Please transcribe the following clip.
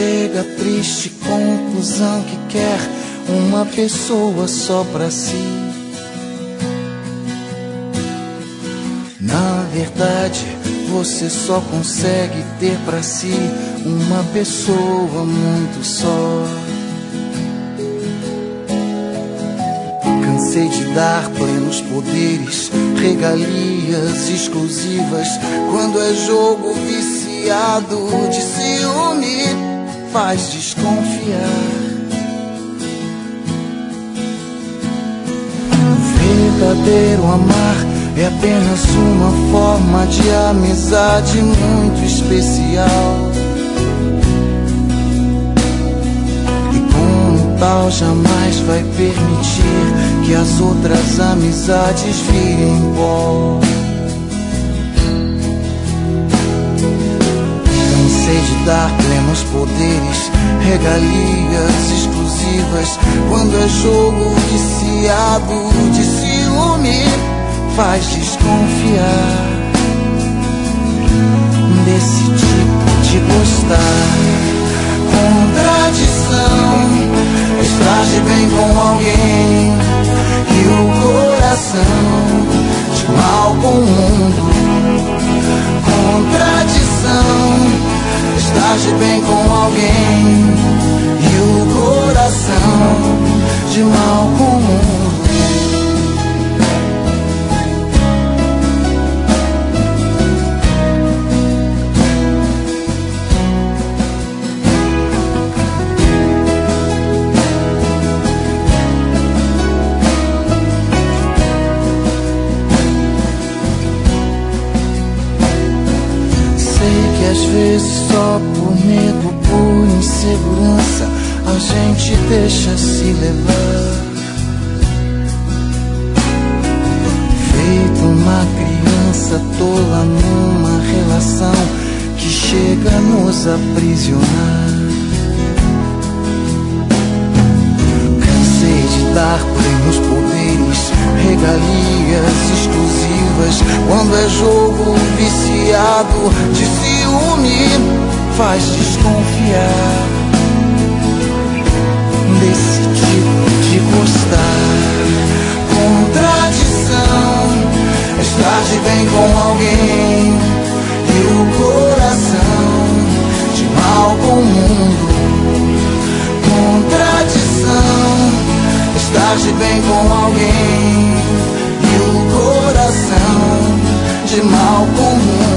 chega à triste conclusão que quer uma pessoa só pra si. Na verdade, você só consegue ter pra si uma pessoa muito só. Cansei de dar plenos poderes, regalias exclusivas. Quando é jogo viciado de ciúme, faz desconfiar. Verdadeiro amar é apenas uma forma de amizade muito especial. E como tal, jamais vai permitir que as outras amizades virem pó. Cansei de dar plenos poderes, regalias exclusivas. Quando é jogo viciado de ciúme, faz desconfiar desse tipo de gostar. Contradição, estás de bem com alguém e o coração de mal com o mundo. Contradição, estás de bem com alguém e o coração de mal com o mundo. Às vezes só por medo, por insegurança, a gente deixa se levar. Feito uma criança tola numa relação que chega a nos aprisionar. Cansei de dar plenos poderes, regalias exclusivas. Quando é jogo viciado de ciúme, faz desconfiar desse tipo de gostar. Contradição, estar de bem com alguém e o coração de mal com o mundo. Contradição, estar de bem com alguém e o coração de mal com o mundo.